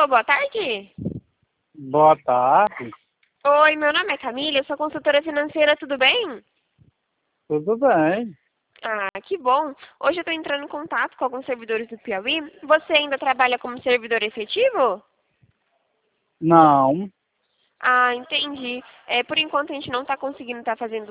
Alô, boa tarde. Boa tarde, Oi, meu nome é Camila, eu sou consultora financeira, tudo bem? tudo bem? Ah, que bom. Hoje eu estou entrando em contato com alguns servidores do Piauí. Você ainda trabalha como servidor efetivo? Não, Ah, entendi. Por enquanto a gente não está conseguindo estar fazendo